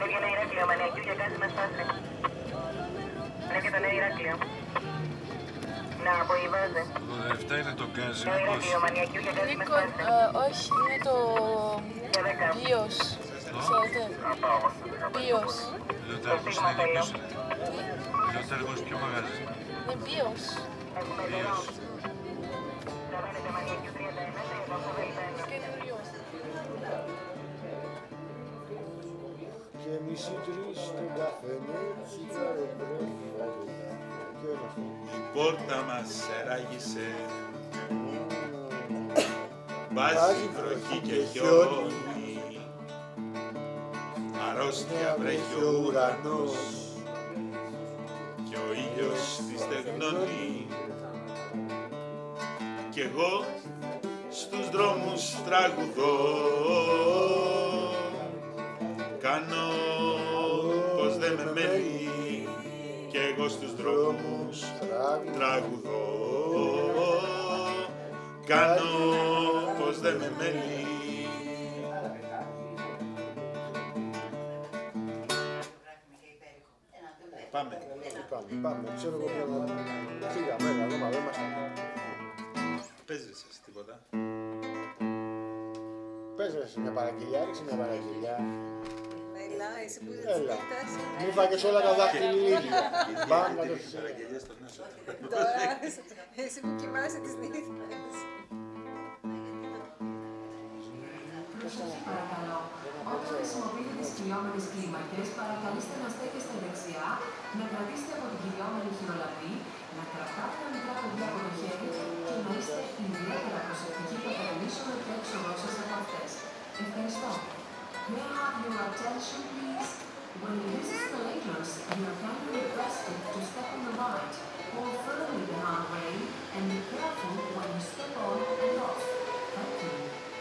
Έβγαινε Ηράκλειο, Μανιακίου για κάτι με στάση. Ναι, και το λέει Ηράκλειο. Να, απογειβάζε. 87 είναι το γκάζι. Ηράκλειο, Μανιακίου για κάτι με στάση. Όχι, είναι το Πίος. Ξέρετε. Πίος. Λιωτάργος είναι και ποιος είναι. Λιωτάργος ποιο μαγαζί. Είναι Πίος. Πίος. Καινούριο. Και μισή τρεις στον καφενέ, τσιγάρο τρέφα. Η πόρτα μας ράγισε. Βάζει βροχή και χιόνι. Αρρώστια βρέχει ο ουρανός και ο ήλιος τη στεγνώνει. Κι εγώ στους δρόμους τραγουδώ, κάνω πως δεν με μένει. Κι εγώ στους δρόμους τραγουδώ, κάνω πως δεν με μένει. Πάμε, ξέρω εγώ ποιο φύγαμε, ακόμα δεν μας. Πες ρε σας τίποτα. Πες ρε μια παραγγελιά, ρίξε μια παραγγελιά. Έλα, εσύ που δεν τις Μου φάγες όλα τα δάχτυλα ίδια. Πάμε να το φύγει. τώρα, εσύ που κοιμάσαι τις νύχτες. Παρακαλώ, όταν χρησιμοποιείτε τις κυλιόμενες κλίμακες, παρακαλείστε να στέκεστε δεξιά, να κρατήσετε από την κυλιόμενη χειρολαπή, να κρατάτε τα μικρά παιδιά από το χέρι και να είστε ιδιαίτερα προσεκτικοί κατά την είσοδο και έξοδο σας από αυτές. Ευχαριστώ. May I have your attention, please? When you visit escalators, you are kindly requested to step on the right, hold firmly the handrail, and be careful when you step on and off. Thank you.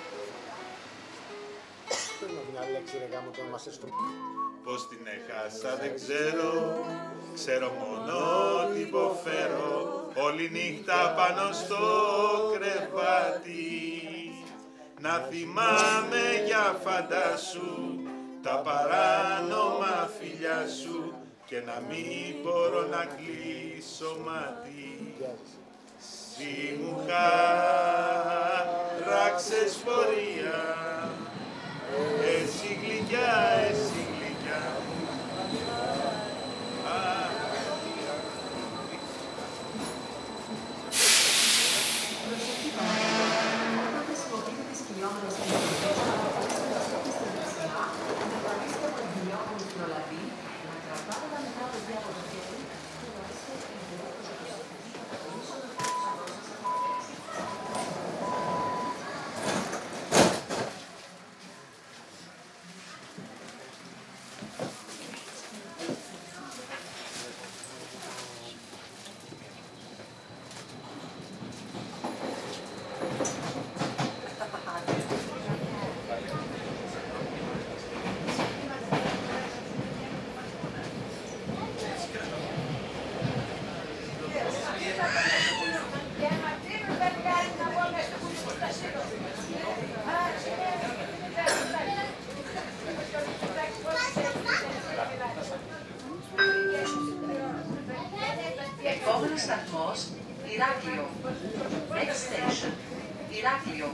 Μια λέξη ρε γάμο, το είμαστε στο... Πώς την έχασα δεν ξέρω, ξέρω μόνο ότι υποφέρω όλη νύχτα πάνω στο κρεβάτι. Να θυμάμαι για φαντάσου τα παράνομα φιλιά σου και να μην μπορώ να κλείσω μάτι. Συ μου χαράξες πορεία, εσύ γλυκιά, εσύ γλυκιά. Προσοχή παρακαλώ. Όταν χρησιμοποιείτε τις κυλιόμενες κλίμακες, παρακαλείστε να στέκεστε δεξιά, να κρατήσετε από την κυλιόμενη χειρολαπή, να κρατάτε τα μικρά παιδιά από το χέρι και να είστε ιδιαίτερα προσεκτικοί κατά την είσοδο και έξοδο σας από αυτές. Επόμενος σταθμός, Ηράκλειο. Next station, Ηράκλειο.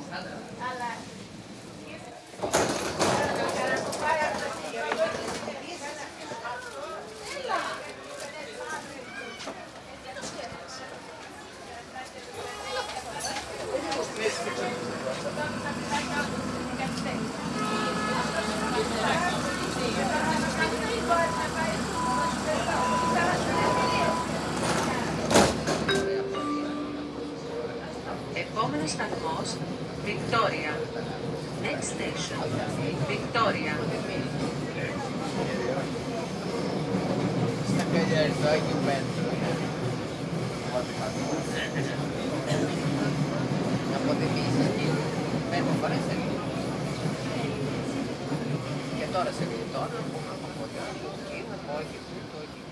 Επόμενος σταθμός, Βικτόρια. Next station, Βικτόρια. Στα καλλιεργητάκι μέτρο. Να αποδημήσεις εκεί. Πέντε φορές σε λίγο. Και τώρα σε γλιτώνα, από το εκεί, από εκεί, το εκεί.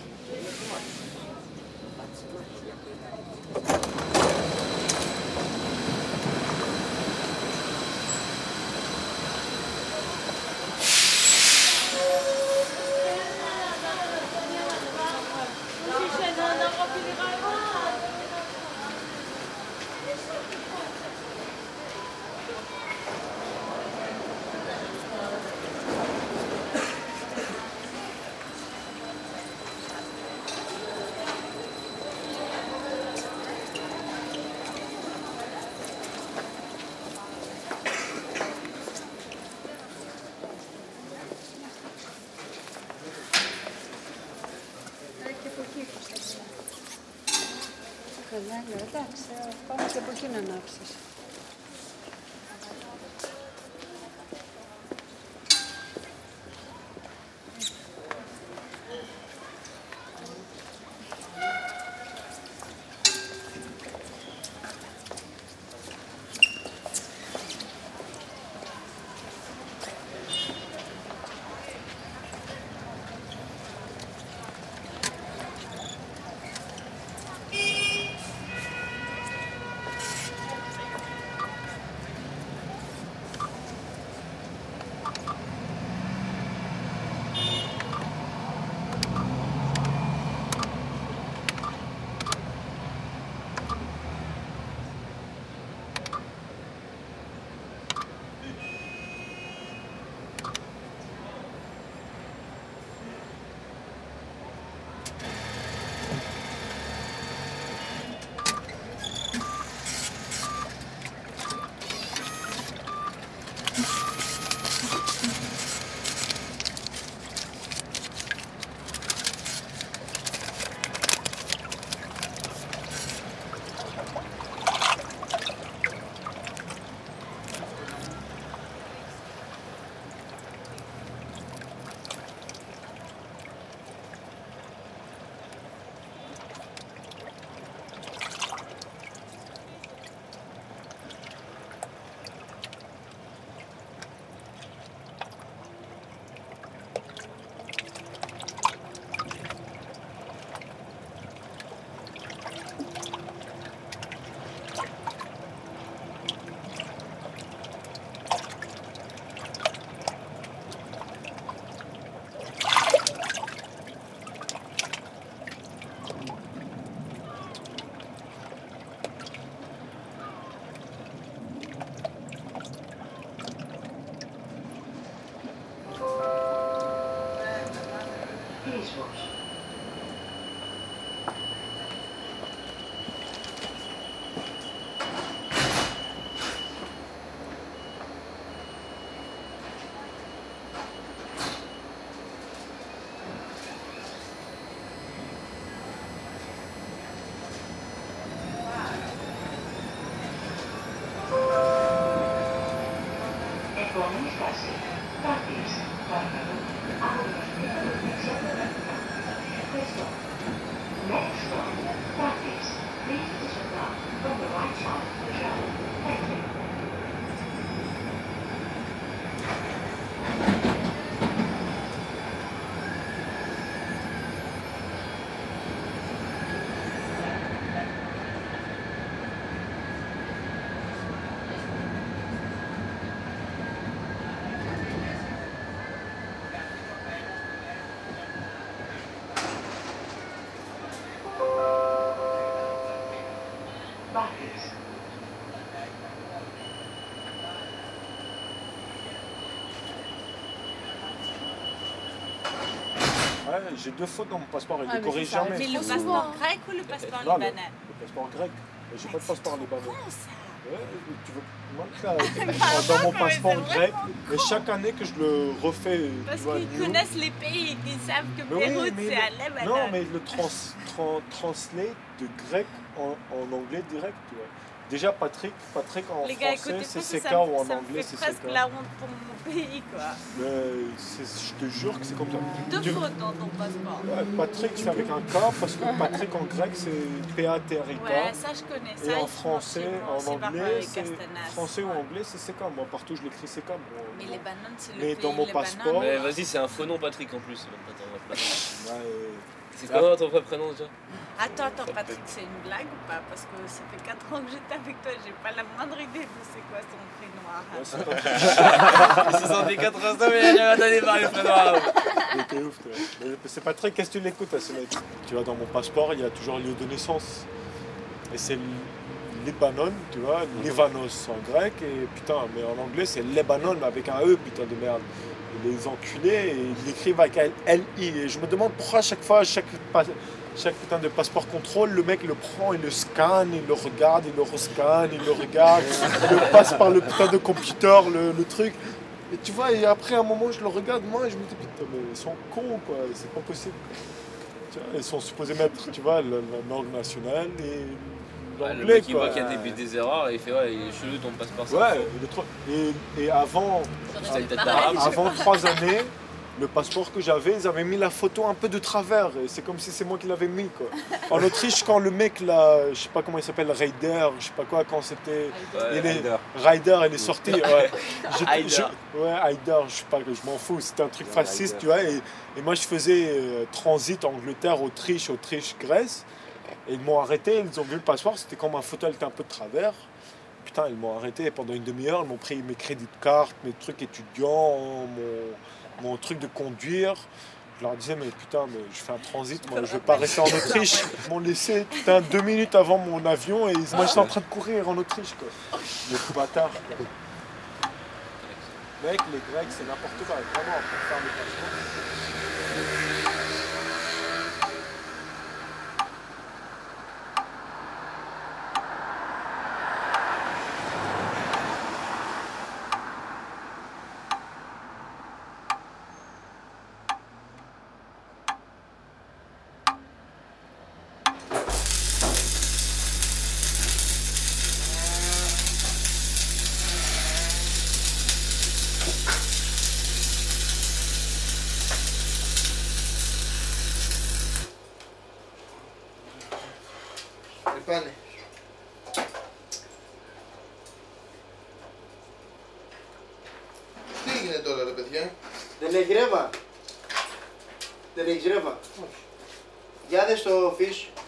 φανέλα, εντάξει, πάμε και από εκεί να ανάψεις. Ouais, j'ai 2 fautes dans mon passeport, il ne corrige jamais. Mais le passeport grec ou le passeport Non, libanais? le passeport grec. Mais j'ai pas de passeport libanais. Comment ça? Ouais, tu veux moi dans mon passeport grec, mais chaque année que je le refais. Parce tu vois, qu'ils connaissent les pays, ils savent que mais Beyrouth oui, c'est à Lebanon. Non, mais le translate de grec en anglais direct, tu vois. Déjà Patrick en Les gars, français écoutez, c'est ça CK ou en me anglais fait c'est presque CK. la honte pour mon pays, quoi. Je te jure que c'est comme ça. 2 fautes dans ton passeport. Ouais, Patrick c'est avec un K parce que Patrick en grec c'est P-A-T-R-I-K. Ouais, ça je connais. Ça, Et en ils font français, aussi en par anglais, Castanas. c'est français ou anglais, c'est CK. Moi, partout, je l'écris CK. Mais Lebanon, c'est le Mais pays dans mon Lebanon. passeport- Mais vas-y, c'est un faux nom, Patrick, en plus. Ouais, C'est comment ton vrai prénom déjà? Attends, Patrick, c'est une blague ou pas? Parce que ça fait 4 ans que j'étais avec toi, j'ai pas la moindre idée de c'est quoi son prénom arabe. C'est 74 ans, mais il a jamais entendu parler de prénom arabe. mais t'es ouf, toi. Mais c'est Patrick, qu'est-ce que tu l'écoutes à ce mec? Tu vois, dans mon passeport, il y a toujours lieu de naissance. Et c'est Libanon, tu vois, Livanos en grec, et putain, mais en anglais, c'est Lebanon avec un E, putain de merde. Et les enculés, ils l'écrivent avec un L-I. Et je me demande pourquoi à chaque fois, chaque putain de passeport contrôle, le mec le prend, il le scanne, il le regarde, il le rescanne, il le regarde, il le passe par le putain de computer, le truc. Et tu vois, et après un moment, je le regarde, moi, et je me dis, putain, mais ils sont cons, quoi, c'est pas possible. Tu vois, ils sont supposés mettre, tu vois, la langue nationale, et Le l'anglais, mec il quoi. voit qu'il y a des erreurs et il fait ouais, il est chelou ton passeport. ça. Ouais, et avant, C'était peut-être l'arabe. avant 3 années, le passeport que j'avais, ils avaient mis la photo un peu de travers. Et c'est comme si c'est moi qui l'avais mis, quoi. En Autriche, quand le mec, là, je sais pas comment il s'appelle, Raider, je sais pas quoi, quand c'était... Raider, il est sorti, ouais. Raider, je sais pas, je m'en fous, c'était un truc fasciste, tu vois. Et moi, je faisais transit Angleterre, Autriche, Grèce. Et ils m'ont arrêté, ils ont vu le passeport, c'était quand ma photo elle était un peu de travers. Putain, ils m'ont arrêté pendant une demi-heure, ils m'ont pris mes crédits de carte, mes trucs étudiants, mon truc de conduire. Je leur disais, mais putain, mais je fais un transit, moi je veux pas rester en Autriche. Ils m'ont laissé, putain, 2 minutes avant mon avion et moi j'étais en train de courir en Autriche, quoi. Les bâtards, quoi. Mec, les Grecs, c'est n'importe quoi, vraiment, pour faire le passeport. Πάνε. Τι έγινε τώρα ρε παιδιά? Δεν έχει ρεύμα. Δεν έχει ρεύμα. Για δες το fish.